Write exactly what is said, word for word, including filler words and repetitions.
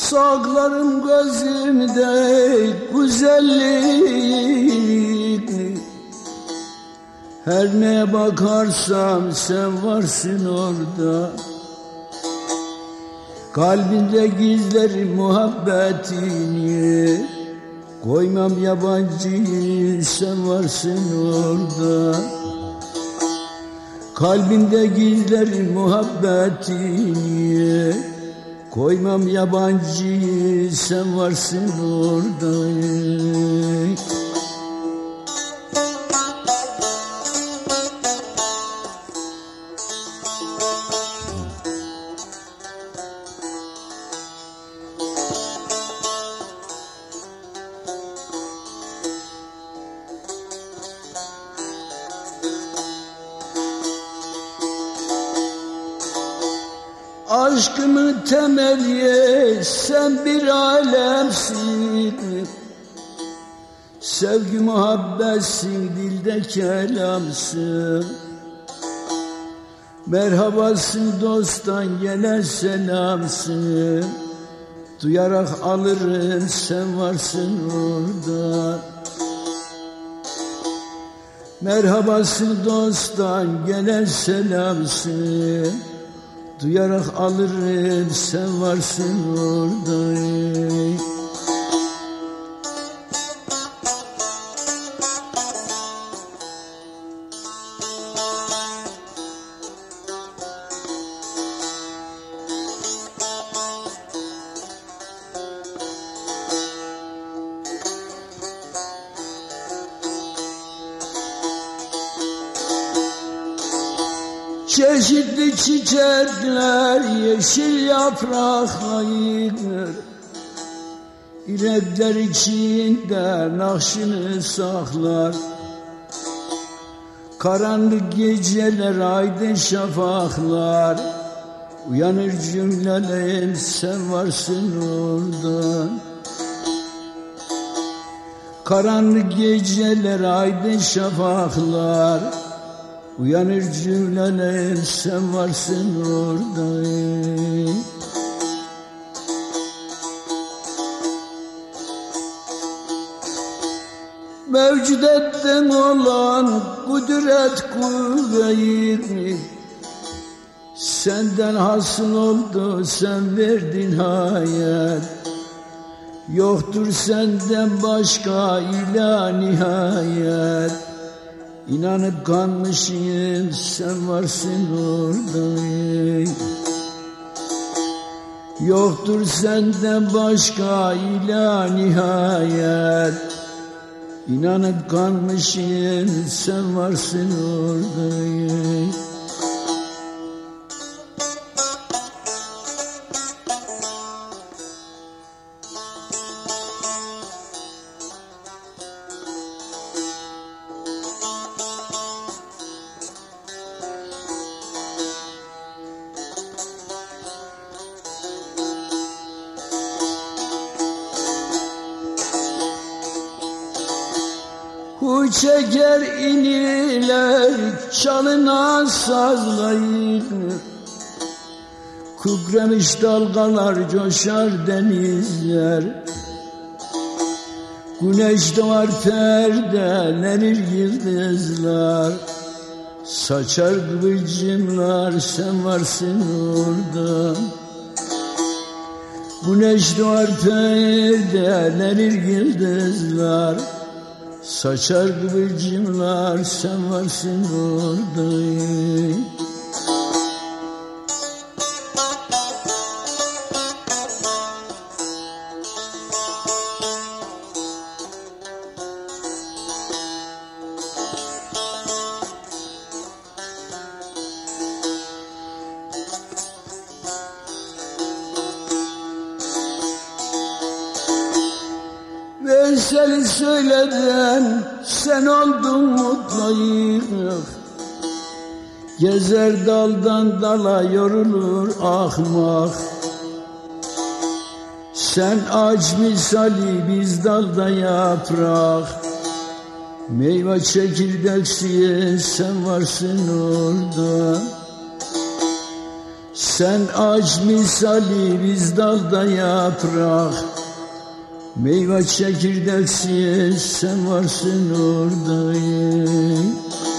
Saklarım gözümde güzellik, her neye bakarsam sen varsın orada. Kalbinde gizlerim muhabbetini, koymam yabancıyı, sen varsın orada. Kalbinde gizlerim muhabbetini, koymam yabancıyı, sen varsın orada. Aşkımın temeli sen bir alemsin, sevgi muhabbetsin, dilde kelamsın. Merhabasın dosttan gelen selamsın, duyarak alırım sen varsın orada. Merhabasın dosttan gelen selamsın, duyarak alırım sen varsın orada. Çeşitli çiçekler yeşil yaprakla yıkır, İnekler içinde nakşını saklar. Karanlık geceler aydın şafaklar, uyanır cümlelerim sen varsın orada. Karanlık geceler aydın şafaklar, uyanır cümleler sen varsın orada. Mevcudetten olan kudret kuvvet, senden hasıl oldu, sen verdin hayat. Yoktur senden başka ilah nihayet. İnanıp kanmışım sen varsın orada. Yoktur senden başka ilah nihayet. İnanıp kanmışım sen varsın orada. Huy çeker iniler çalınan sazlayır, kükremiş dalgalar coşar denizler. Güneş doğar perdelenir yıldızlar, saçar kıvılcımlar sen varsın orada. Güneş doğar perdelenir yıldızlar, saçar kıvılcımlar sen varsın orada. Veysel söyleden sen oldun mutluyum, gezer daldan dala yorulur ahmak. Sen ağaç misali biz dalda yaprak, meyve çekirdeksiz sen varsın orada. Sen ağaç misali biz dalda yaprak, meyve çekirdeksiz sen varsın orada.